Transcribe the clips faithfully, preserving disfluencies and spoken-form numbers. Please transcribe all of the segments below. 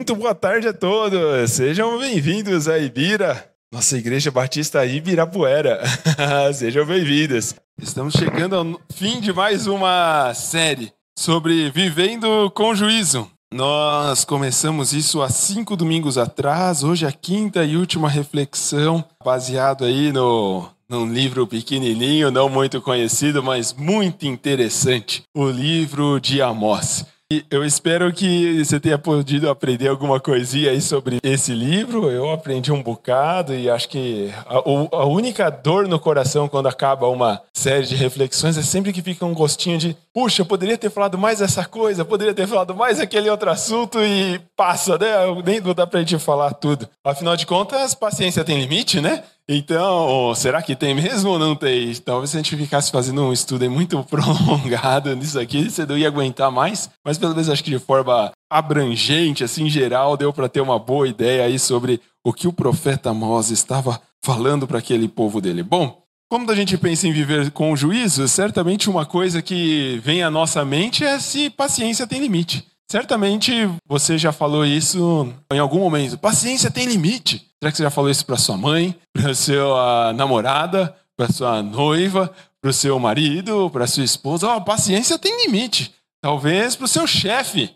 Muito boa tarde a todos, sejam bem-vindos a Ibira, nossa Igreja Batista Ibirapuera, sejam bem-vindos. Estamos chegando ao fim de mais uma série sobre Vivendo com Juízo. Nós começamos isso há cinco domingos atrás, hoje é a quinta e última reflexão, baseado aí no, num livro pequenininho, não muito conhecido, mas muito interessante, o livro de Amós. Eu espero que você tenha podido aprender alguma coisinha aí sobre esse livro. Eu aprendi um bocado e acho que a, a única dor no coração quando acaba uma série de reflexões é sempre que fica um gostinho de puxa, eu poderia ter falado mais essa coisa, poderia ter falado mais aquele outro assunto e passa, né? Nem dá pra gente falar tudo. Afinal de contas, paciência tem limite, né? Então, será que tem mesmo ou não tem? Talvez se a gente ficasse fazendo um estudo muito prolongado nisso aqui, você não ia aguentar mais. Mas pelo menos acho que de forma abrangente, assim, geral, deu para ter uma boa ideia aí sobre o que o profeta Amós estava falando para aquele povo dele. Bom, quando a gente pensa em viver com juízo, certamente uma coisa que vem à nossa mente é se paciência tem limite. Certamente você já falou isso em algum momento. Paciência tem limite. Será que você já falou isso para sua mãe, para sua namorada, para sua noiva, para o seu marido, para sua esposa? Oh, paciência tem limite. Talvez para o seu chefe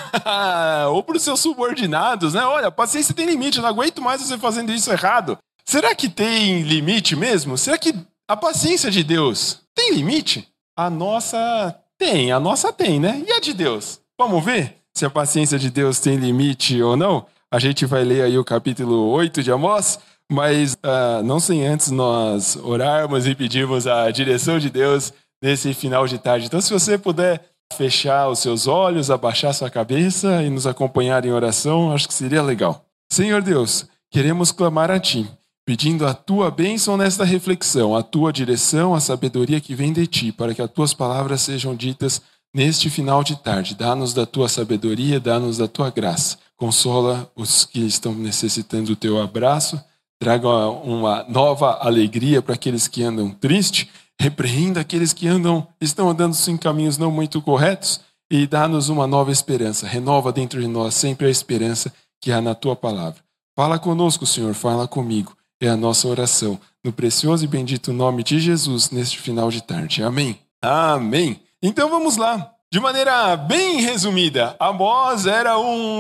ou para os seus subordinados, né? Olha, paciência tem limite. Eu não aguento mais você fazendo isso errado. Será que tem limite mesmo? Será que a paciência de Deus tem limite? A nossa tem, a nossa tem, né? E a de Deus? Vamos ver se a paciência de Deus tem limite ou não? A gente vai ler aí o capítulo oito de Amós, mas uh, não sem antes nós orarmos e pedirmos a direção de Deus nesse final de tarde. Então, se você puder fechar os seus olhos, abaixar sua cabeça e nos acompanhar em oração, acho que seria legal. Senhor Deus, queremos clamar a Ti, pedindo a Tua bênção nesta reflexão, a Tua direção, a sabedoria que vem de Ti, para que as Tuas palavras sejam ditas neste final de tarde. Dá-nos da Tua sabedoria, dá-nos da Tua graça. Consola os que estão necessitando do Teu abraço, traga uma nova alegria para aqueles que andam tristes, repreenda aqueles que andam, estão andando em caminhos não muito corretos e dá-nos uma nova esperança. Renova dentro de nós sempre a esperança que há na Tua palavra. Fala conosco, Senhor, fala comigo. É a nossa oração. No precioso e bendito nome de Jesus, neste final de tarde. Amém. Amém. Então vamos lá. De maneira bem resumida, Amós era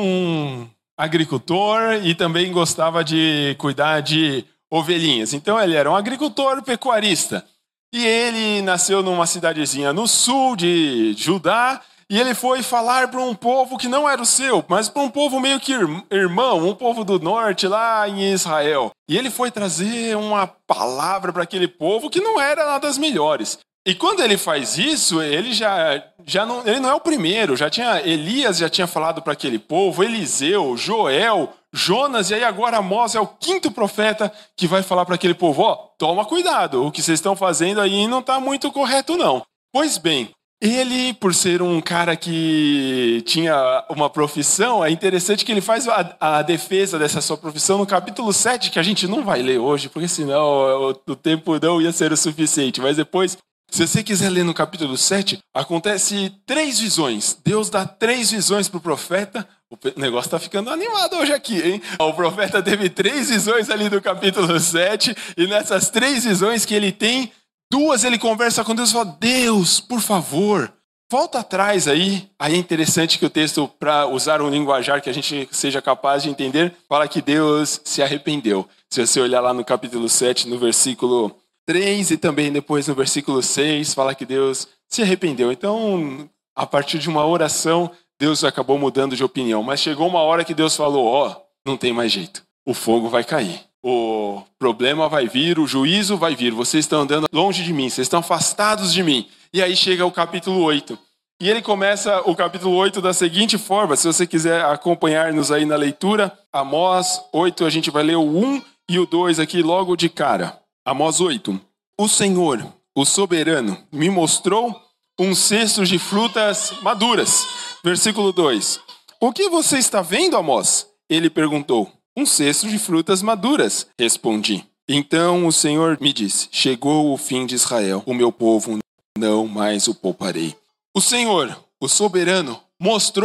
um agricultor e também gostava de cuidar de ovelhinhas. Então ele era um agricultor pecuarista. E ele nasceu numa cidadezinha no sul de Judá e ele foi falar para um povo que não era o seu, mas para um povo meio que irmão, um povo do norte lá em Israel. E ele foi trazer uma palavra para aquele povo que não era uma das melhores. E quando ele faz isso, ele já, já não, ele não é o primeiro. Já tinha, Elias já tinha falado para aquele povo, Eliseu, Joel, Jonas, e aí agora Amós é o quinto profeta que vai falar para aquele povo, ó, oh, toma cuidado, o que vocês estão fazendo aí não está muito correto não. Pois bem, ele, por ser um cara que tinha uma profissão, é interessante que ele faz a, a defesa dessa sua profissão no capítulo sete, que a gente não vai ler hoje, porque senão o, o tempo não ia ser o suficiente, mas depois... Se você quiser ler no capítulo sete, acontece três visões. Deus dá três visões para o profeta. O negócio está ficando animado hoje aqui, hein? O profeta teve três visões ali no capítulo sete. E nessas três visões que ele tem, duas ele conversa com Deus e fala, Deus, por favor, volta atrás aí. Aí é interessante que o texto, para usar um linguajar que a gente seja capaz de entender, fala que Deus se arrependeu. Se você olhar lá no capítulo sete, no versículo três e também depois no versículo seis, fala que Deus se arrependeu. Então, a partir de uma oração, Deus acabou mudando de opinião. Mas chegou uma hora que Deus falou, ó, oh, não tem mais jeito. O fogo vai cair. O problema vai vir, o juízo vai vir. Vocês estão andando longe de mim, vocês estão afastados de mim. E aí chega o capítulo oito. E ele começa o capítulo oito da seguinte forma, se você quiser acompanhar-nos aí na leitura, Amós oito, a gente vai ler o um e o dois aqui logo de cara. Amós oito. O Senhor, o soberano, me mostrou um cesto de frutas maduras. Versículo dois. O que você está vendo, Amós? Ele perguntou. Um cesto de frutas maduras, respondi. Então o Senhor me disse, chegou o fim de Israel, o meu povo não mais o pouparei. O Senhor, o soberano, mostrou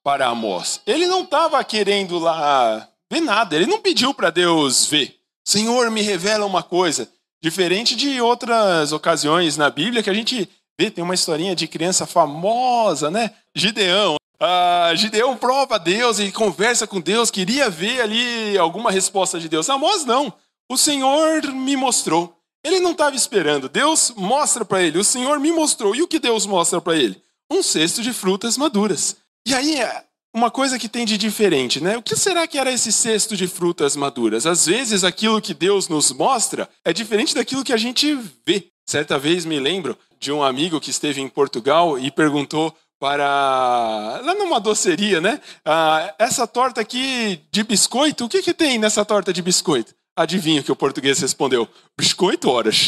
para Amós. Ele não estava querendo lá ver nada, ele não pediu para Deus ver. Senhor, me revela uma coisa. Diferente de outras ocasiões na Bíblia que a gente vê, tem uma historinha de criança famosa, né? Gideão. Ah, Gideão prova a Deus e conversa com Deus, queria ver ali alguma resposta de Deus. Amós não. O Senhor me mostrou. Ele não estava esperando. Deus mostra para ele. O Senhor me mostrou. E o que Deus mostra para ele? Um cesto de frutas maduras. E aí, uma coisa que tem de diferente, né? O que será que era esse cesto de frutas maduras? Às vezes, aquilo que Deus nos mostra é diferente daquilo que a gente vê. Certa vez, me lembro de um amigo que esteve em Portugal e perguntou para... lá numa doceria, né? Ah, essa torta aqui de biscoito, o que, que tem nessa torta de biscoito? Adivinha o que o português respondeu? Biscoito, horas.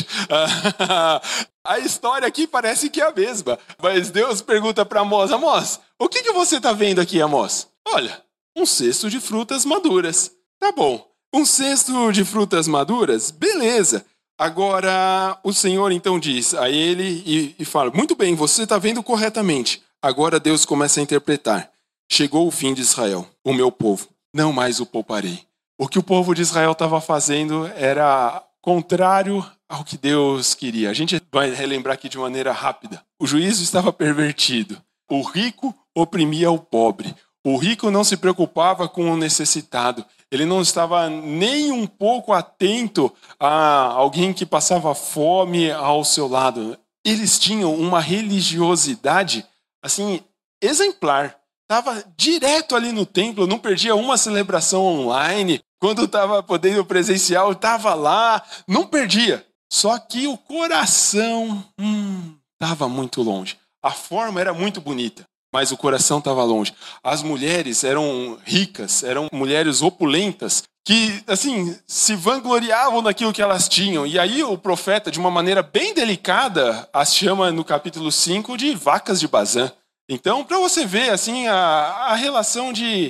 A história aqui parece que é a mesma. Mas Deus pergunta para Amós, Amós, o que, que você está vendo aqui, Amós? Olha, um cesto de frutas maduras. Tá bom, um cesto de frutas maduras? Beleza. Agora, o Senhor então diz a ele e, e fala, muito bem, você está vendo corretamente. Agora Deus começa a interpretar. Chegou o fim de Israel, o meu povo. Não mais o pouparei. O que o povo de Israel estava fazendo era contrário ao que Deus queria. A gente vai relembrar aqui de maneira rápida. O juízo estava pervertido. O rico oprimia o pobre. O rico não se preocupava com o necessitado. Ele não estava nem um pouco atento a alguém que passava fome ao seu lado. Eles tinham uma religiosidade assim exemplar. Estava direto ali no templo, não perdia uma celebração online. Quando estava podendo presencial, estava lá, não perdia. Só que o coração estava hum, muito longe. A forma era muito bonita, mas o coração estava longe. As mulheres eram ricas, eram mulheres opulentas, que assim se vangloriavam daquilo que elas tinham. E aí o profeta, de uma maneira bem delicada, as chama no capítulo cinco de vacas de Bazã. Então, para você ver assim, a, a relação de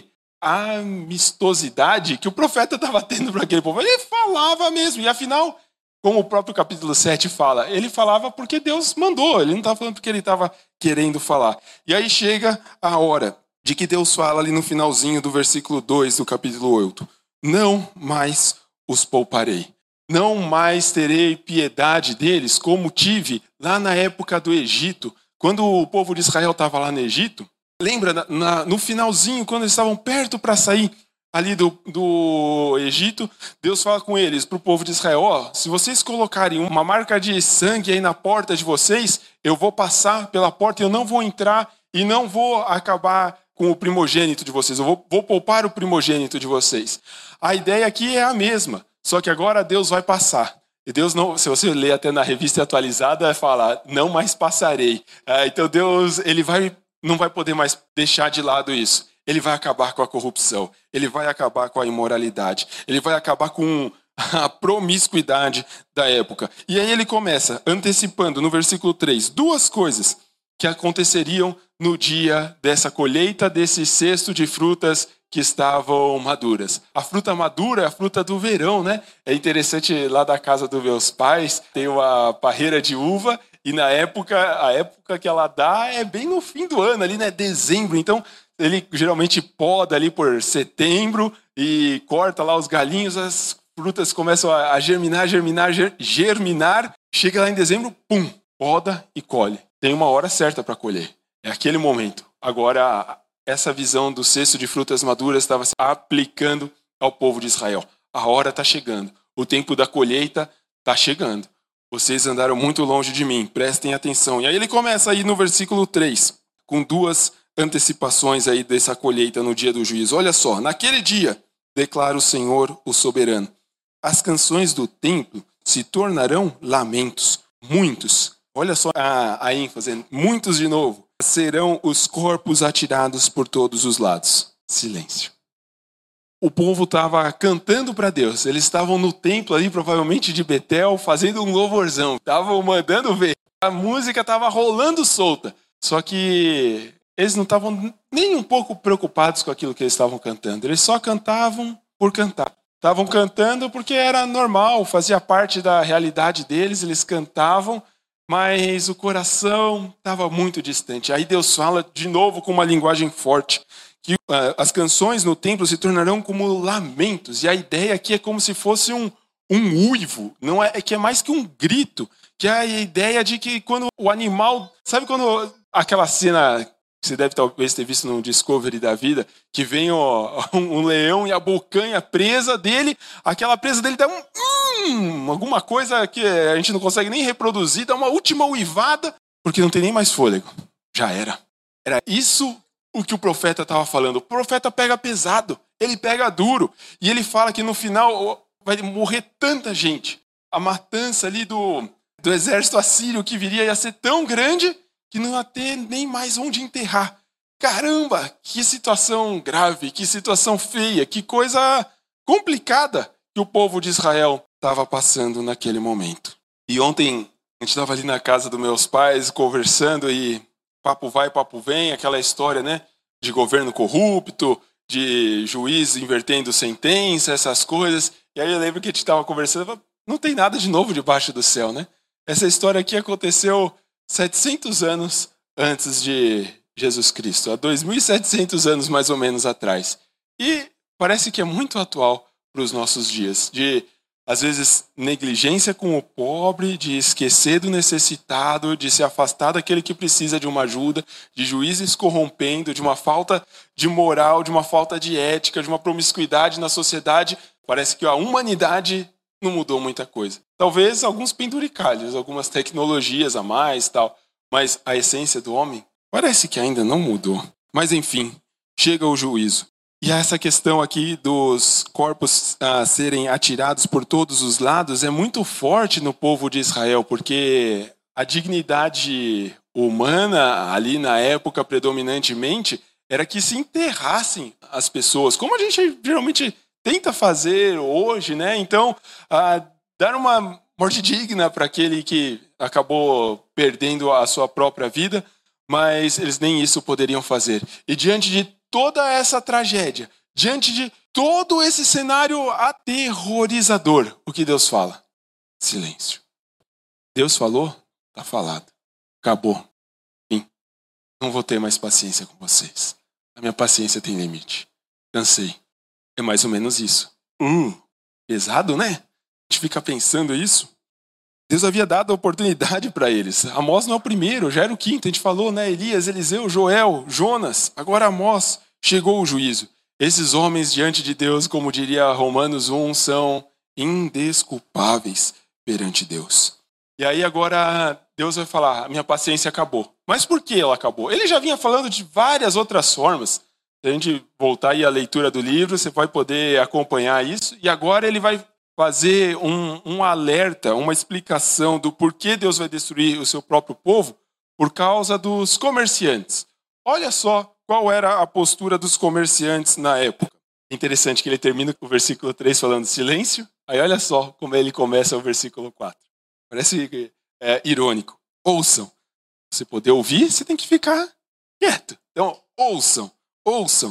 amistosidade que o profeta estava tendo para aquele povo, ele falava mesmo. E afinal, como o próprio capítulo sete fala, ele falava porque Deus mandou, ele não estava falando porque ele estava querendo falar. E aí chega a hora de que Deus fala ali no finalzinho do versículo dois do capítulo oito. Não mais os pouparei. Não mais terei piedade deles como tive lá na época do Egito. Quando o povo de Israel estava lá no Egito, lembra, na, na, no finalzinho, quando eles estavam perto para sair ali do, do Egito, Deus fala com eles, para o povo de Israel, ó, se vocês colocarem uma marca de sangue aí na porta de vocês, eu vou passar pela porta, eu não vou entrar e não vou acabar com o primogênito de vocês, eu vou, vou poupar o primogênito de vocês. A ideia aqui é a mesma, só que agora Deus vai passar. E Deus não, se você ler até na revista atualizada, fala, não mais passarei. Ah, então Deus, ele vai, não vai poder mais deixar de lado isso. Ele vai acabar com a corrupção. Ele vai acabar com a imoralidade. Ele vai acabar com a promiscuidade da época. E aí ele começa antecipando no versículo três, duas coisas que aconteceriam no dia dessa colheita, desse cesto de frutas que estavam maduras. A fruta madura é a fruta do verão, né? É interessante, lá da casa dos meus pais, tem uma parreira de uva, e na época, a época que ela dá é bem no fim do ano, ali, né? Dezembro. Então, ele geralmente poda ali por setembro e corta lá os galinhos, as frutas começam a germinar, germinar, germinar. Chega lá em dezembro, pum, poda e colhe. Tem uma hora certa para colher. É aquele momento. Agora, essa visão do cesto de frutas maduras estava se aplicando ao povo de Israel. A hora está chegando. O tempo da colheita está chegando. Vocês andaram muito longe de mim. Prestem atenção. E aí ele começa aí no versículo três, com duas antecipações aí dessa colheita no dia do juízo. Olha só. Naquele dia, declara o Senhor, o soberano, as canções do templo se tornarão lamentos. Muitos. Olha só a, a ênfase. Muitos de novo. Serão os corpos atirados por todos os lados. Silêncio. O povo estava cantando para Deus. Eles estavam no templo ali, provavelmente de Betel, fazendo um louvorzão. Estavam mandando ver. A música estava rolando solta. Só que eles não estavam nem um pouco preocupados com aquilo que eles estavam cantando. Eles só cantavam por cantar. Estavam cantando porque era normal, fazia parte da realidade deles. Eles cantavam, mas o coração estava muito distante. Aí Deus fala de novo com uma linguagem forte, que uh, as canções no templo se tornarão como lamentos. E a ideia aqui é como se fosse um, um uivo, não é, é que é mais que um grito, que é a ideia de que quando o animal... Sabe quando aquela cena que você deve talvez ter visto no Discovery da vida, que vem ó, um, um leão e a bocanha presa dele, aquela presa dele dá um... Hum, alguma coisa que a gente não consegue nem reproduzir, dá uma última uivada, porque não tem nem mais fôlego. Já era. Era isso o que o profeta estava falando. O profeta pega pesado, ele pega duro, e ele fala que no final vai morrer tanta gente. A matança ali do, do exército assírio que viria ia ser tão grande que não ia ter nem mais onde enterrar. Caramba, que situação grave, que situação feia, que coisa complicada que o povo de Israel estava passando naquele momento. E ontem a gente estava ali na casa dos meus pais conversando e papo vai, papo vem, aquela história, né, de governo corrupto, de juiz invertendo sentença, essas coisas. E aí eu lembro que a gente estava conversando, não tem nada de novo debaixo do céu, né? Essa história aqui aconteceu setecentos anos antes de Jesus Cristo, há dois mil e setecentos anos mais ou menos atrás. E parece que é muito atual para os nossos dias, de às vezes negligência com o pobre, de esquecer do necessitado, de se afastar daquele que precisa de uma ajuda, de juízes corrompendo, de uma falta de moral, de uma falta de ética, de uma promiscuidade na sociedade. Parece que a humanidade não mudou muita coisa. Talvez alguns penduricalhos, algumas tecnologias a mais, tal, mas a essência do homem parece que ainda não mudou. Mas enfim, chega o juízo. E essa questão aqui dos corpos ah, serem atirados por todos os lados é muito forte no povo de Israel, porque a dignidade humana ali na época predominantemente era que se enterrassem as pessoas, como a gente geralmente tenta fazer hoje, né? Então, ah, dar uma morte digna para aquele que acabou perdendo a sua própria vida, mas eles nem isso poderiam fazer. E diante de toda essa tragédia, diante de todo esse cenário aterrorizador, o que Deus fala? Silêncio. Deus falou? Está falado. Acabou. Fim. Não vou ter mais paciência com vocês. A minha paciência tem limite. Cansei. É mais ou menos isso. Hum, pesado, né? A gente fica pensando isso. Deus havia dado a oportunidade para eles. Amós não é o primeiro, já era o quinto. A gente falou, né? Elias, Eliseu, Joel, Jonas. Agora Amós, chegou o juízo. Esses homens diante de Deus, como diria Romanos um, são indesculpáveis perante Deus. E aí agora Deus vai falar, a minha paciência acabou. Mas por que ela acabou? Ele já vinha falando de várias outras formas. Se a gente voltar aí à leitura do livro, você vai poder acompanhar isso. E agora ele vai fazer um, um alerta, uma explicação do porquê Deus vai destruir o seu próprio povo por causa dos comerciantes. Olha só qual era a postura dos comerciantes na época. Interessante que ele termina com o versículo três falando silêncio, aí olha só como ele começa o versículo quatro. Parece é, irônico. Ouçam. Você poder ouvir, você tem que ficar quieto. Então, ouçam, ouçam.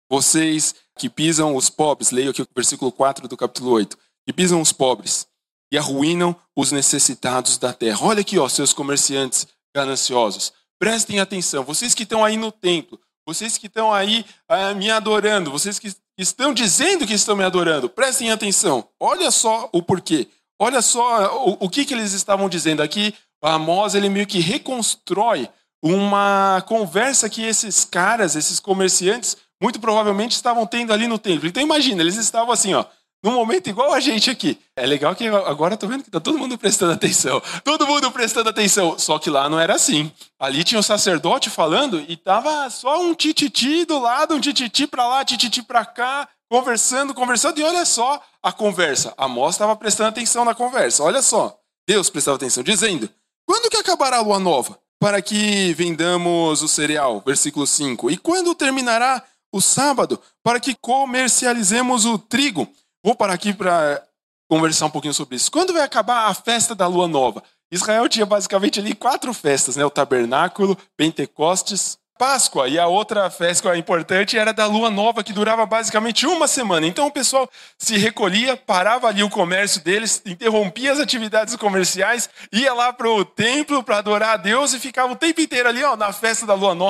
Vocês que pisam os pobres, leio aqui o versículo quatro do capítulo oito. Que pisam os pobres e arruinam os necessitados da terra. Olha aqui, ó, seus comerciantes gananciosos. Prestem atenção. Vocês que estão aí no templo, vocês que estão aí ah, me adorando, vocês que estão dizendo que estão me adorando, prestem atenção. Olha só o porquê. Olha só o, o que, que eles estavam dizendo. Aqui, Amós, ele meio que reconstrói uma conversa que esses caras, esses comerciantes, muito provavelmente estavam tendo ali no templo. Então imagina, eles estavam assim, ó, num momento igual a gente aqui. É legal que agora eu tô vendo que tá todo mundo prestando atenção. Todo mundo prestando atenção. Só que lá não era assim. Ali tinha um sacerdote falando e tava só um tititi do lado, um tititi pra lá, tititi pra cá, conversando, conversando. E olha só a conversa. Amós estava prestando atenção na conversa. Olha só. Deus prestava atenção, dizendo, quando que acabará a lua nova? Para que vendamos o cereal. Versículo cinco. E quando terminará o sábado? Para que comercializemos o trigo. Vou parar aqui para conversar um pouquinho sobre isso. Quando vai acabar a festa da lua nova? Israel tinha basicamente ali quatro festas, né? O tabernáculo, Pentecostes, Páscoa. E a outra festa importante era da lua nova, que durava basicamente uma semana. Então o pessoal se recolhia, parava ali o comércio deles, interrompia as atividades comerciais, ia lá para o templo para adorar a Deus e ficava o tempo inteiro ali, ó, na festa da lua nova,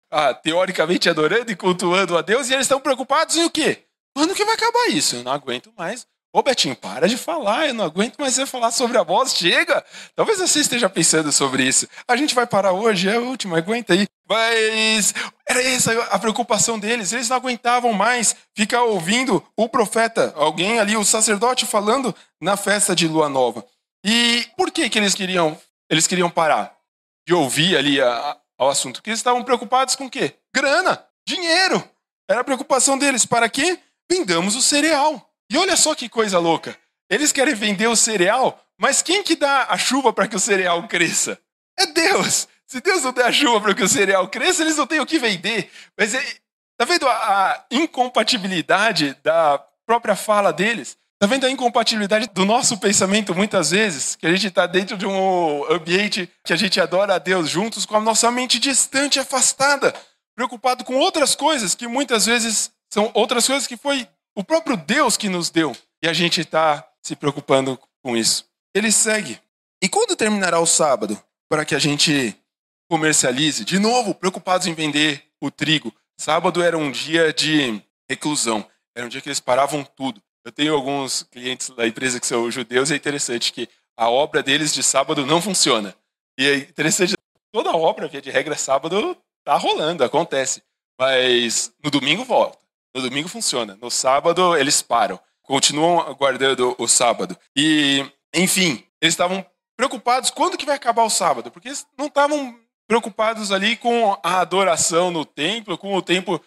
ah, teoricamente adorando e cultuando a Deus, e eles estão preocupados em o quê? Quando que vai acabar isso? Eu não aguento mais. Ô Betinho, para de falar, eu não aguento mais você falar sobre a voz, chega! Talvez você esteja pensando sobre isso. A gente vai parar hoje, é a última, aguenta aí. Mas era essa a preocupação deles, eles não aguentavam mais ficar ouvindo o profeta, alguém ali, o sacerdote falando na festa de Lua Nova. E por que que eles queriam, eles queriam parar de ouvir ali a, a, ao assunto? Porque eles estavam preocupados com o quê? Grana, dinheiro. Era a preocupação deles. Para quê? Vendamos o cereal. E olha só que coisa louca. Eles querem vender o cereal, mas quem que dá a chuva para que o cereal cresça? É Deus. Se Deus não der a chuva para que o cereal cresça, eles não têm o que vender. Mas tá vendo a, a incompatibilidade da própria fala deles? Tá vendo a incompatibilidade do nosso pensamento muitas vezes? Que a gente está dentro de um ambiente que a gente adora a Deus juntos, com a nossa mente distante, afastada, preocupado com outras coisas que muitas vezes são outras coisas que foi o próprio Deus que nos deu. E a gente está se preocupando com isso. Ele segue. E quando terminará o sábado? Para que a gente comercialize. De novo, preocupados em vender o trigo. Sábado era um dia de reclusão. Era um dia que eles paravam tudo. Eu tenho alguns clientes da empresa que são judeus. E é interessante que a obra deles de sábado não funciona. E é interessante, toda obra, via de regra, sábado está rolando, acontece. Mas no domingo volta. No domingo funciona. No sábado eles param. Continuam aguardando o sábado. E, enfim, eles estavam preocupados quando que vai acabar o sábado. Porque eles não estavam preocupados ali com a adoração no templo, com o tempo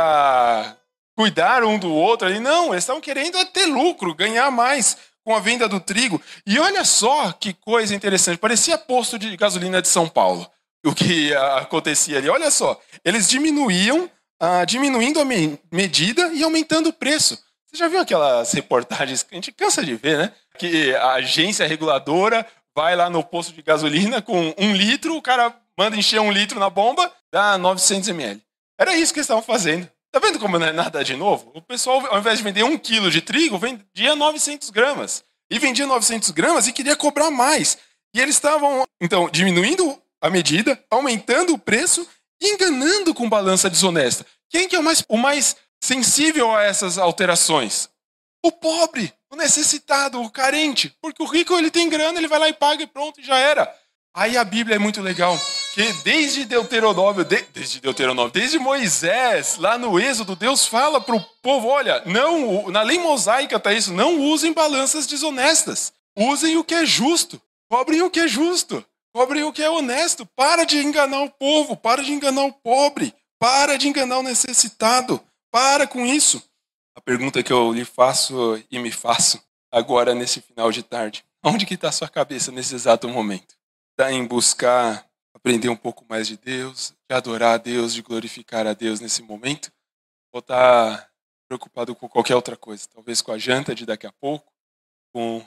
para cuidar um do outro ali. Não, eles estavam querendo ter lucro, ganhar mais com a venda do trigo. E olha só que coisa interessante. Parecia posto de gasolina de São Paulo. O que acontecia ali. Olha só. Eles diminuíam, ah, diminuindo a me- medida e aumentando o preço. Você já viu aquelas reportagens que a gente cansa de ver, né? Que a agência reguladora vai lá no posto de gasolina com um litro, o cara manda encher um litro na bomba, dá novecentos mililitros. Era isso que eles estavam fazendo. Tá vendo como não é nada de novo? O pessoal, ao invés de vender um quilo de trigo, vendia novecentos gramas. E vendia novecentos gramas e queria cobrar mais. E eles estavam, então, diminuindo a medida, aumentando o preço e enganando com balança desonesta. Quem que é o mais, o mais sensível a essas alterações? O pobre, o necessitado, o carente. Porque o rico, ele tem grana, ele vai lá e paga e pronto, e já era. Aí a Bíblia é muito legal, que desde Deuteronômio, de, desde Deuteronômio, desde Moisés, lá no Êxodo, Deus fala para o povo, olha, não, na lei mosaica está isso, não usem balanças desonestas. Usem o que é justo. Cobrem o que é justo. Cobrem o que é honesto. Para de enganar o povo, para de enganar o pobre, para de enganar o necessitado. Para com isso. A pergunta que eu lhe faço e me faço agora nesse final de tarde. Onde que está a sua cabeça nesse exato momento? Está em buscar aprender um pouco mais de Deus, de adorar a Deus, de glorificar a Deus nesse momento? Ou está preocupado com qualquer outra coisa? Talvez com a janta de daqui a pouco, com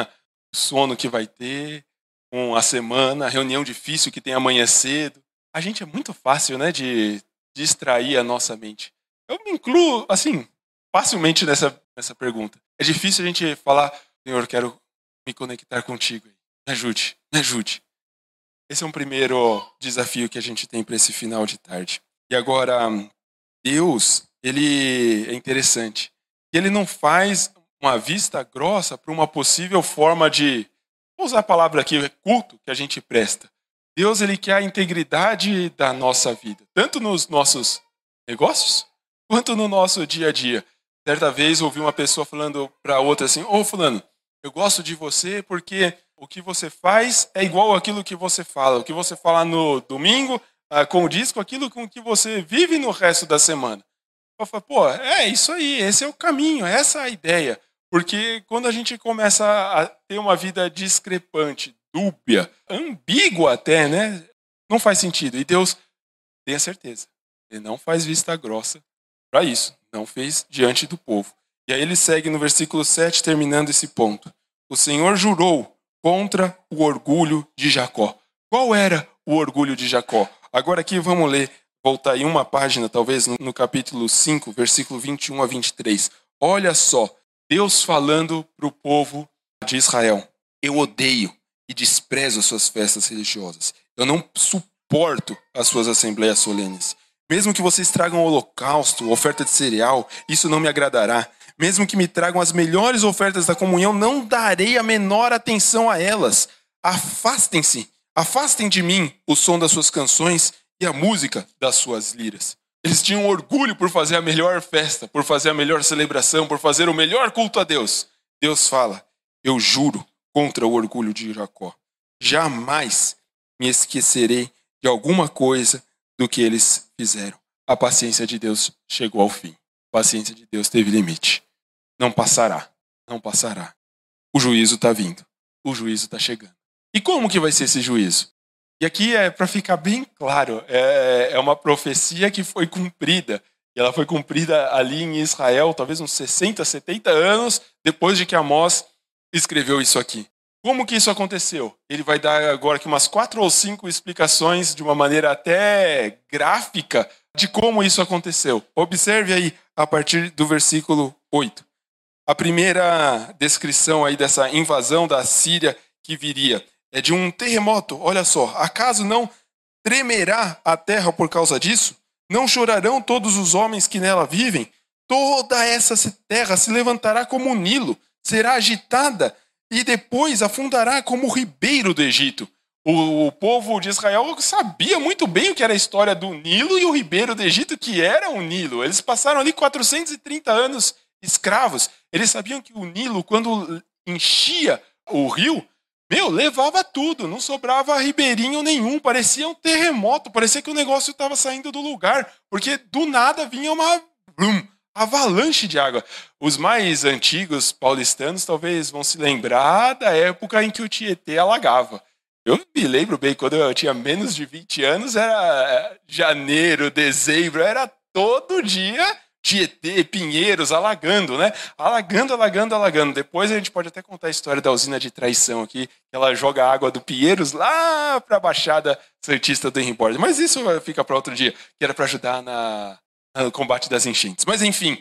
o sono que vai ter, com a semana, a reunião difícil que tem amanhã cedo. A gente é muito fácil, né, de distrair a nossa mente. Eu me incluo, assim, facilmente nessa, nessa pergunta. É difícil a gente falar, Senhor, quero me conectar contigo. Me ajude, me ajude. Esse é um primeiro desafio que a gente tem para esse final de tarde. E agora, Deus, ele é interessante. Ele não faz uma vista grossa para uma possível forma de, vou usar a palavra aqui, culto que a gente presta. Deus, ele quer a integridade da nossa vida, tanto nos nossos negócios, quanto no nosso dia a dia. Certa vez ouvi uma pessoa falando para outra assim, ô fulano, eu gosto de você porque o que você faz é igual àquilo que você fala. O que você fala no domingo ah, condiz com aquilo com que você vive no resto da semana. Eu falo, pô, é isso aí, esse é o caminho, essa é a ideia. Porque quando a gente começa a ter uma vida discrepante, dúbia, ambígua até, né? Não faz sentido. E Deus, tenha certeza, ele não faz vista grossa para isso. Não fez diante do povo. E aí ele segue no versículo sete, terminando esse ponto. O Senhor jurou contra o orgulho de Jacó. Qual era o orgulho de Jacó? Agora aqui vamos ler, voltar aí uma página, talvez, no, no capítulo cinco, versículo vinte e um a vinte e três. Olha só, Deus falando para o povo de Israel. Eu odeio e desprezo as suas festas religiosas. Eu não suporto as suas assembleias solenes. Mesmo que vocês tragam holocausto, oferta de cereal, isso não me agradará. Mesmo que me tragam as melhores ofertas da comunhão, não darei a menor atenção a elas. Afastem-se, afastem de mim o som das suas canções e a música das suas liras. Eles tinham orgulho por fazer a melhor festa, por fazer a melhor celebração, por fazer o melhor culto a Deus. Deus fala, eu juro contra o orgulho de Jacó. Jamais me esquecerei de alguma coisa do que eles fizeram. A paciência de Deus chegou ao fim. A paciência de Deus teve limite. Não passará, não passará. O juízo está vindo, o juízo está chegando. E como que vai ser esse juízo? E aqui é para ficar bem claro, é, é uma profecia que foi cumprida. E ela foi cumprida ali em Israel, talvez uns sessenta, setenta anos depois de que Amós escreveu isso aqui. Como que isso aconteceu? Ele vai dar agora aqui umas quatro ou cinco explicações de uma maneira até gráfica de como isso aconteceu. Observe aí a partir do versículo oito. A primeira descrição aí dessa invasão da Síria que viria é de um terremoto. Olha só, acaso não tremerá a terra por causa disso? Não chorarão todos os homens que nela vivem? Toda essa terra se levantará como o Nilo, será agitada e depois afundará como o ribeiro do Egito. O, o povo de Israel sabia muito bem o que era a história do Nilo e o ribeiro do Egito, que era o Nilo. Eles passaram ali quatrocentos e trinta anos escravos. Eles sabiam que o Nilo, quando enchia o rio, meu, levava tudo, não sobrava ribeirinho nenhum, parecia um terremoto, parecia que o negócio estava saindo do lugar, porque do nada vinha uma blum, avalanche de água. Os mais antigos paulistanos talvez vão se lembrar da época em que o Tietê alagava. Eu me lembro bem, quando eu tinha menos de vinte anos, era janeiro, dezembro, era todo dia Tietê, Pinheiros, alagando, né? Alagando, alagando, alagando. Depois a gente pode até contar a história da usina de traição aqui, que ela joga a água do Pinheiros lá para a Baixada Santista do Henriborg. Mas isso fica para outro dia, que era para ajudar na, no combate das enchentes. Mas enfim,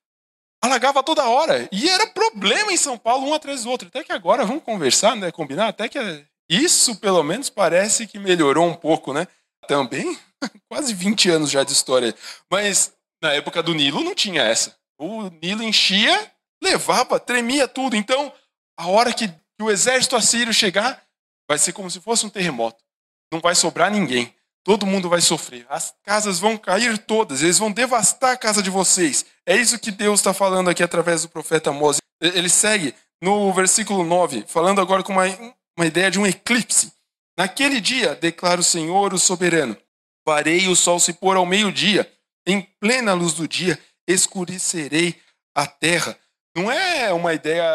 alagava toda hora. E era problema em São Paulo, um atrás do outro. Até que agora, vamos conversar, né? Combinar, até que isso pelo menos parece que melhorou um pouco, né? Também, quase vinte anos já de história. Mas na época do Nilo não tinha essa. O Nilo enchia, levava, tremia tudo. Então, a hora que o exército assírio chegar, vai ser como se fosse um terremoto. Não vai sobrar ninguém. Todo mundo vai sofrer. As casas vão cair todas. Eles vão devastar a casa de vocês. É isso que Deus está falando aqui através do profeta Amós. Ele segue no versículo nove, falando agora com uma, uma ideia de um eclipse. Naquele dia, declara o Senhor, o soberano, farei o sol se pôr ao meio-dia. Em plena luz do dia, escurecerei a terra. Não é uma ideia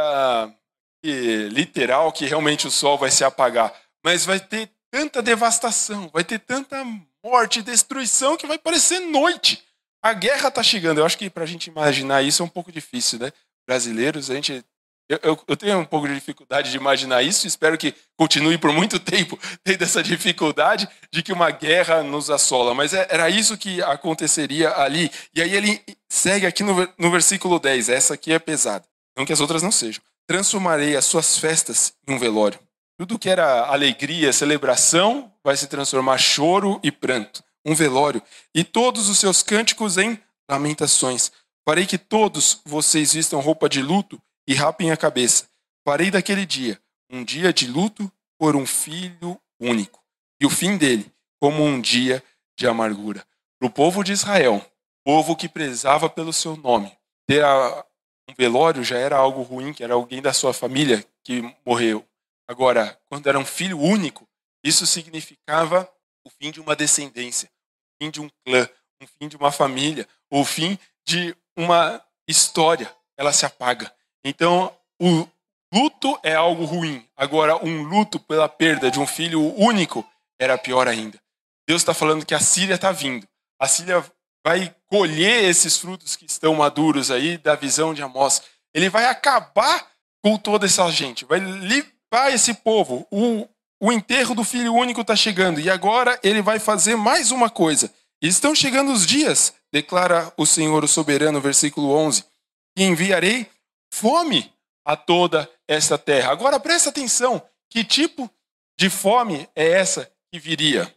que, literal que realmente o sol vai se apagar, mas vai ter tanta devastação, vai ter tanta morte e destruição que vai parecer noite. A guerra está chegando. Eu acho que para a gente imaginar isso é um pouco difícil, né? Brasileiros, a gente... Eu, eu, eu tenho um pouco de dificuldade de imaginar isso, espero que continue por muito tempo tendo essa dificuldade de que uma guerra nos assola, mas era isso que aconteceria ali. E aí ele segue aqui no, no versículo dez, essa aqui é pesada, não que as outras não sejam. Transformarei as suas festas em um velório. Tudo que era alegria, celebração, vai se transformar choro e pranto, um velório. E todos os seus cânticos em lamentações. Farei que todos vocês vistam roupa de luto e rapem a cabeça. Farei daquele dia um dia de luto por um filho único, e o fim dele como um dia de amargura. Para o povo de Israel, povo que prezava pelo seu nome, ter um velório já era algo ruim, que era alguém da sua família que morreu. Agora, quando era um filho único, isso significava o fim de uma descendência, o fim de um clã, o fim de uma família, o fim de uma história. Ela se apaga. Então, o luto é algo ruim. Agora, um luto pela perda de um filho único era pior ainda. Deus está falando que a Síria está vindo. A Síria vai colher esses frutos que estão maduros aí da visão de Amós. Ele vai acabar com toda essa gente. Vai limpar esse povo. O, o enterro do filho único está chegando. E agora ele vai fazer mais uma coisa. Estão chegando os dias, declara o Senhor, o soberano, versículo onze. E enviarei fome a toda esta terra. Agora presta atenção, que tipo de fome é essa que viria?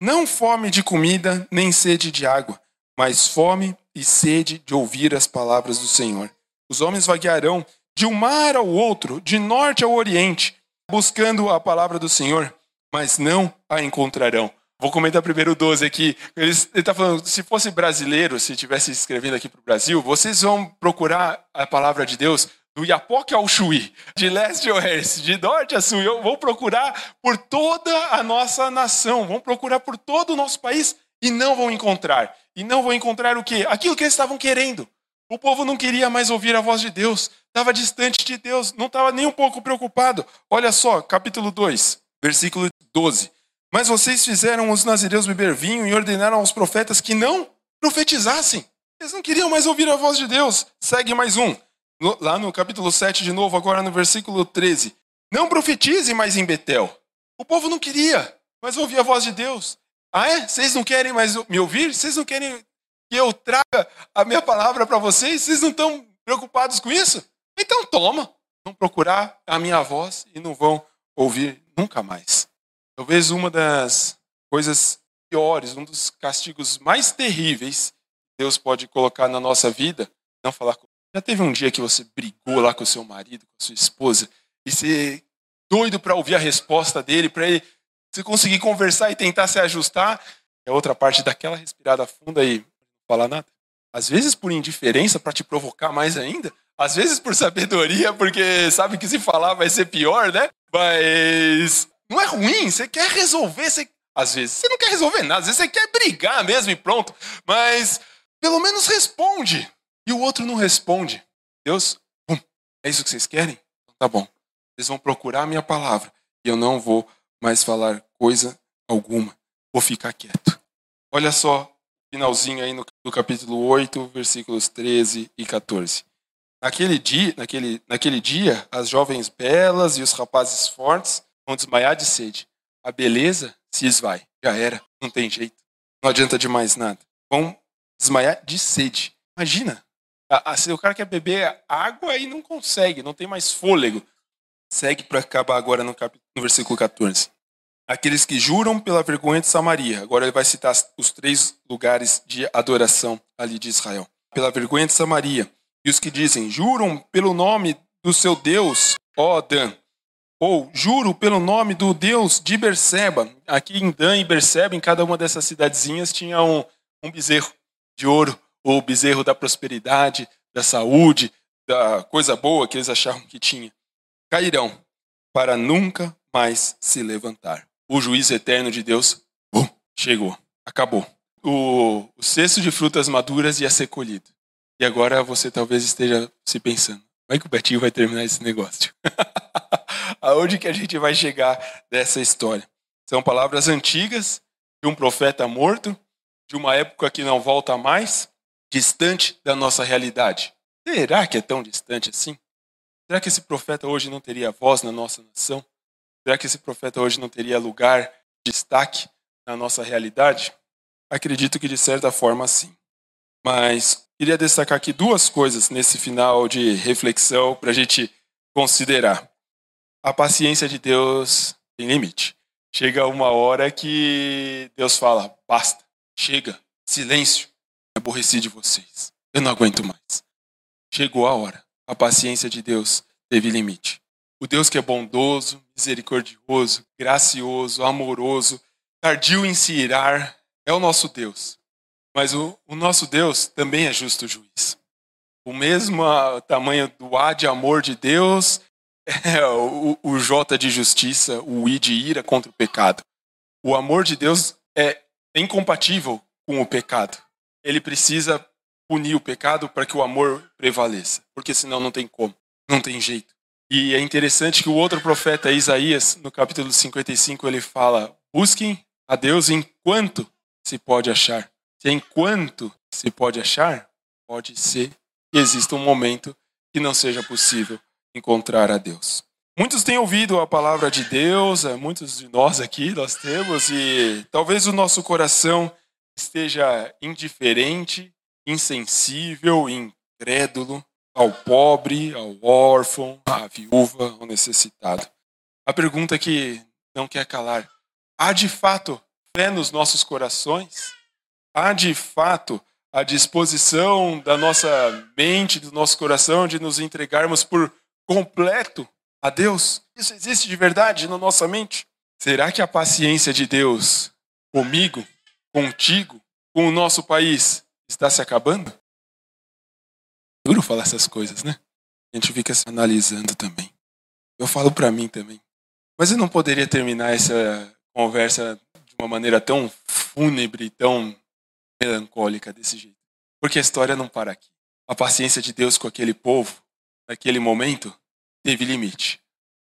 Não fome de comida, nem sede de água, mas fome e sede de ouvir as palavras do Senhor. Os homens vaguearão de um mar ao outro, de norte ao oriente, buscando a palavra do Senhor, mas não a encontrarão. Vou comentar primeiro o doze aqui. Ele está falando, se fosse brasileiro, se estivesse escrevendo aqui para o Brasil, vocês vão procurar a palavra de Deus do Iapoque ao Chuí, de leste a oeste, de norte a sul. Vão procurar por toda a nossa nação, vão procurar por todo o nosso país e não vão encontrar. E não vão encontrar o quê? Aquilo que eles estavam querendo. O povo não queria mais ouvir a voz de Deus, estava distante de Deus, não estava nem um pouco preocupado. Olha só, capítulo dois, versículo doze. Mas vocês fizeram os nazireus beber vinho e ordenaram aos profetas que não profetizassem. Eles não queriam mais ouvir a voz de Deus. Segue mais um. No, lá no capítulo sete de novo, agora no versículo treze. Não profetize mais em Betel. O povo não queria mais ouvir a voz de Deus. Ah é? Vocês não querem mais me ouvir? Vocês não querem que eu traga a minha palavra para vocês? Vocês não estão preocupados com isso? Então toma. Vão procurar a minha voz e não vão ouvir nunca mais. Talvez uma das coisas piores, um dos castigos mais terríveis que Deus pode colocar na nossa vida, não falar com. Já teve um dia que você brigou lá com o seu marido, com a sua esposa, e você doido para ouvir a resposta dele, para ele você conseguir conversar e tentar se ajustar? É outra parte daquela respirada funda e não falar nada. Às vezes por indiferença, para te provocar mais ainda. Às vezes por sabedoria, porque sabe que se falar vai ser pior, né? Mas não é ruim, você quer resolver, você... às vezes você não quer resolver nada, às vezes você quer brigar mesmo e pronto, mas pelo menos responde. E o outro não responde. Deus, pum, é isso que vocês querem? Então, tá bom, vocês vão procurar a minha palavra e eu não vou mais falar coisa alguma, vou ficar quieto. Olha só, finalzinho aí no, no capítulo oito, versículos treze e quatorze. Naquele dia, naquele, naquele dia, as jovens belas e os rapazes fortes vão desmaiar de sede. A beleza se esvai. Já era. Não tem jeito. Não adianta de mais nada. Vão desmaiar de sede. Imagina. A, a, se o cara quer beber água e não consegue. Não tem mais fôlego. Segue para acabar agora no, cap, no versículo quatorze. Aqueles que juram pela vergonha de Samaria. Agora ele vai citar os três lugares de adoração ali de Israel. Pela vergonha de Samaria. E os que dizem, juram pelo nome do seu Deus, ó Dan. Ou, juro pelo nome do Deus de Berseba. Aqui em Dan e Berseba, em cada uma dessas cidadezinhas, tinha um, um bezerro de ouro. Ou bezerro da prosperidade, da saúde, da coisa boa que eles achavam que tinha. Cairão, para nunca mais se levantar. O juízo eterno de Deus, bum, chegou, acabou. O, o cesto de frutas maduras ia ser colhido. E agora você talvez esteja se pensando, como é que o Betinho vai terminar esse negócio? Aonde que a gente vai chegar dessa história? São palavras antigas de um profeta morto, de uma época que não volta mais, distante da nossa realidade. Será que é tão distante assim? Será que esse profeta hoje não teria voz na nossa nação? Será que esse profeta hoje não teria lugar, destaque na nossa realidade? Acredito que de certa forma sim. Mas queria destacar aqui duas coisas nesse final de reflexão para a gente considerar. A paciência de Deus tem limite. Chega uma hora que Deus fala, basta, chega, silêncio, aborreci de vocês, eu não aguento mais. Chegou a hora, a paciência de Deus teve limite. O Deus que é bondoso, misericordioso, gracioso, amoroso, tardio em se irar, é o nosso Deus. Mas o, o nosso Deus também é justo juiz. O mesmo tamanho do A de amor de Deus é o, o J de justiça, o I de ira contra o pecado. O amor de Deus é incompatível com o pecado. Ele precisa punir o pecado para que o amor prevaleça. Porque senão não tem como, não tem jeito. E é interessante que o outro profeta, Isaías, no capítulo cinquenta e cinco, ele fala, busquem a Deus enquanto se pode achar. Se enquanto se pode achar, pode ser que exista um momento que não seja possível encontrar a Deus. Muitos têm ouvido a palavra de Deus, muitos de nós aqui nós temos, e talvez o nosso coração esteja indiferente, insensível, incrédulo ao pobre, ao órfão, à viúva, ao necessitado. A pergunta que não quer calar, há de fato fé nos nossos corações? Há de fato a disposição da nossa mente, do nosso coração, de nos entregarmos por completo a Deus? Isso existe de verdade na nossa mente? Será que a paciência de Deus comigo, contigo, com o nosso país está se acabando? Duro falar essas coisas, né? A gente fica se analisando também. Eu falo para mim também. Mas eu não poderia terminar essa conversa de uma maneira tão fúnebre, tão melancólica desse jeito. Porque a história não para aqui. A paciência de Deus com aquele povo, naquele momento, teve limite.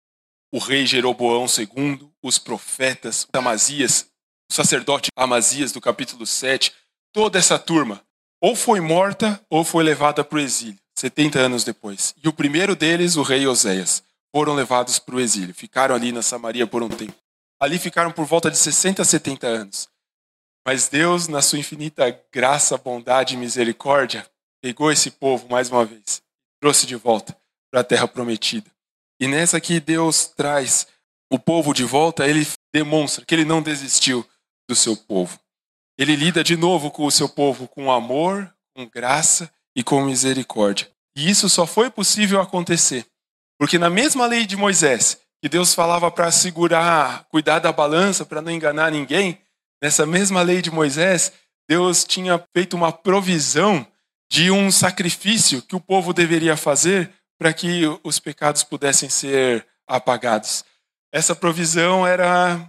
O rei Jeroboão segundo, os profetas, Amazias, o sacerdote Amazias do capítulo sete, toda essa turma, ou foi morta ou foi levada para o exílio, setenta anos depois. E o primeiro deles, o rei Oséias, foram levados para o exílio. Ficaram ali na Samaria por um tempo. Ali ficaram por volta de sessenta a setenta anos. Mas Deus, na sua infinita graça, bondade e misericórdia, pegou esse povo mais uma vez, trouxe de volta para a terra prometida. E nessa que Deus traz o povo de volta, ele demonstra que ele não desistiu do seu povo. Ele lida de novo com o seu povo com amor, com graça e com misericórdia. E isso só foi possível acontecer porque na mesma lei de Moisés, que Deus falava para segurar, cuidar da balança, para não enganar ninguém, nessa mesma lei de Moisés, Deus tinha feito uma provisão de um sacrifício que o povo deveria fazer para que os pecados pudessem ser apagados. Essa provisão era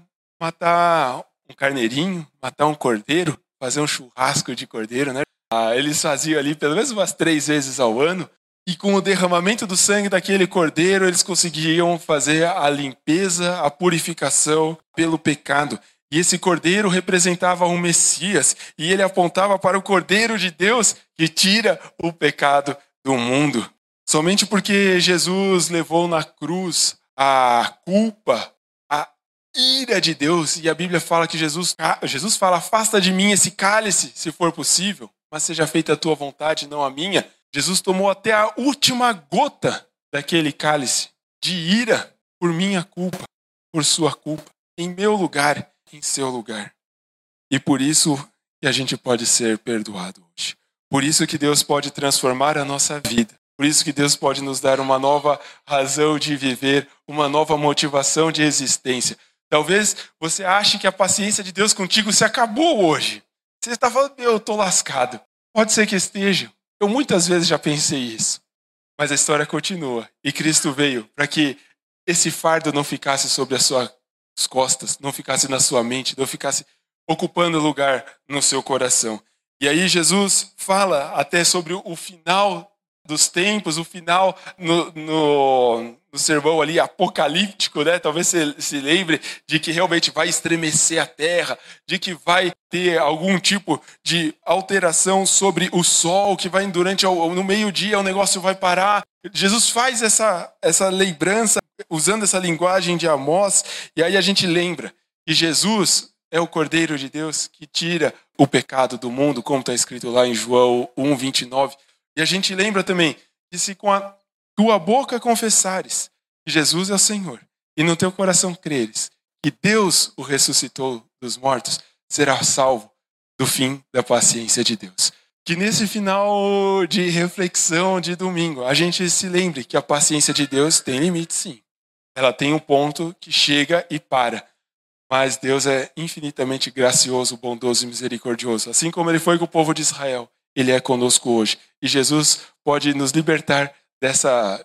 matar um carneirinho, matar um cordeiro, fazer um churrasco de cordeiro, né? Ah, eles faziam ali pelo menos umas três vezes ao ano, e com o derramamento do sangue daquele cordeiro, eles conseguiam fazer a limpeza, a purificação pelo pecado. E esse cordeiro representava o Messias, e ele apontava para o Cordeiro de Deus que tira o pecado do mundo. Somente porque Jesus levou na cruz a culpa, a ira de Deus, e a Bíblia fala que Jesus, Jesus fala, afasta de mim esse cálice, se for possível, mas seja feita a tua vontade, não a minha. Jesus tomou até a última gota daquele cálice de ira por minha culpa, por sua culpa, em meu lugar, em seu lugar. E por isso que a gente pode ser perdoado hoje. Por isso que Deus pode transformar a nossa vida. Por isso que Deus pode nos dar uma nova razão de viver, uma nova motivação de existência. Talvez você ache que a paciência de Deus contigo se acabou hoje. Você está falando, eu estou lascado. Pode ser que esteja. Eu muitas vezes já pensei isso. Mas a história continua. E Cristo veio para que esse fardo não ficasse sobre as suas costas, não ficasse na sua mente, não ficasse ocupando lugar no seu coração. E aí Jesus fala até sobre o final dos tempos, o final no, no, no sermão ali apocalíptico, né? Talvez você se lembre de que realmente vai estremecer a terra, de que vai ter algum tipo de alteração sobre o sol, que vai durante no meio-dia o negócio vai parar. Jesus faz essa, essa lembrança usando essa linguagem de Amós, e aí a gente lembra que Jesus é o Cordeiro de Deus que tira o pecado do mundo, como está escrito lá em João um, vinte e nove. E a gente lembra também que se com a tua boca confessares que Jesus é o Senhor e no teu coração creres que Deus o ressuscitou dos mortos, será salvo do fim da paciência de Deus. Que nesse final de reflexão de domingo, a gente se lembre que a paciência de Deus tem limite, sim. Ela tem um ponto que chega e para. Mas Deus é infinitamente gracioso, bondoso e misericordioso. Assim como ele foi com o povo de Israel, ele é conosco hoje. E Jesus pode nos libertar dessa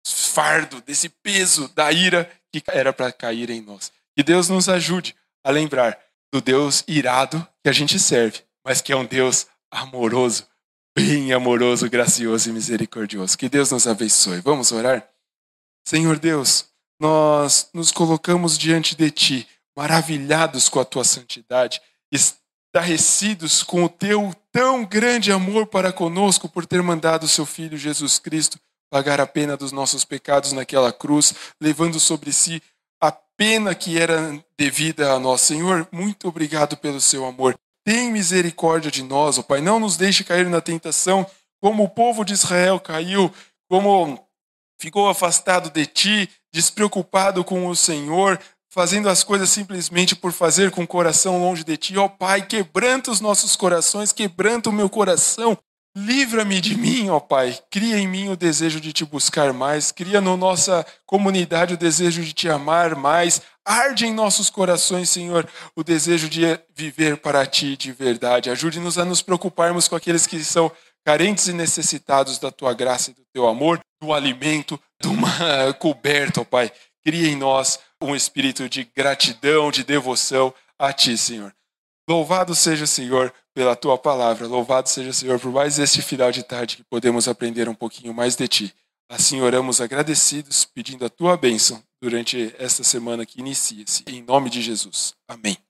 fardo, desse peso da ira que era para cair em nós. Que Deus nos ajude a lembrar do Deus irado que a gente serve, mas que é um Deus amoroso, bem amoroso, gracioso e misericordioso. Que Deus nos abençoe. Vamos orar? Senhor Deus, nós nos colocamos diante de Ti, maravilhados com a Tua santidade, estarrecidos com o Teu tão grande amor para conosco por ter mandado o Seu Filho Jesus Cristo pagar a pena dos nossos pecados naquela cruz, levando sobre si a pena que era devida a nós. Senhor, muito obrigado pelo Seu amor. Tem misericórdia de nós, ó Pai. Não nos deixe cair na tentação, como o povo de Israel caiu, como ficou afastado de Ti, despreocupado com o Senhor, fazendo as coisas simplesmente por fazer com o coração longe de ti. Ó Pai, quebranta os nossos corações, quebranta o meu coração. Livra-me de mim, ó Pai. Cria em mim o desejo de te buscar mais. Cria na nossa comunidade o desejo de te amar mais. Arde em nossos corações, Senhor, o desejo de viver para ti de verdade. Ajude-nos a nos preocuparmos com aqueles que são carentes e necessitados da tua graça e do teu amor, do alimento, de uma coberta, ó Pai. Cria em nós um espírito de gratidão, de devoção a ti, Senhor. Louvado seja o Senhor pela tua palavra. Louvado seja o Senhor por mais este final de tarde que podemos aprender um pouquinho mais de ti. Assim oramos agradecidos, pedindo a tua bênção durante esta semana que inicia-se. Em nome de Jesus. Amém.